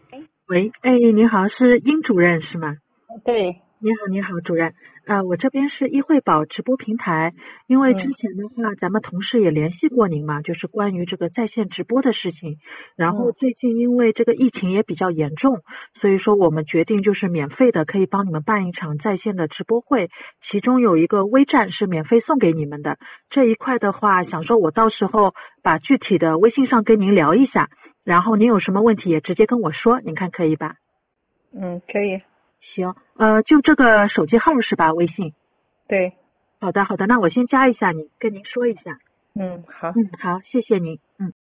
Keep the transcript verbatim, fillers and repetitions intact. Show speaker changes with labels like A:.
A: 喂，哎，你好，是殷主任是吗？
B: 对。
A: 你好，你好，主任。呃，我这边是易惠宝直播平台，因为之
B: 嗯
A: 前的话，咱们同事也联系过您嘛，就是关于这个在线直播的事情。然后
B: 嗯
A: 最近因为这个疫情也比较严重，所以说我们决定就是免费的，可以帮你们办一场在线的直播会，其中有一个微站是免费送给你们的。这一块的话，想说我到时候把具体的微信上跟您聊一下，然后您有什么问题也直接跟我说，您看可以吧？
B: 嗯，可以。
A: 行，呃，就这个手机号是吧？微信。
B: 对。
A: 好的，好的，那我先加一下您，跟您说一下。
B: 嗯，好。
A: 嗯，好，谢谢您。嗯。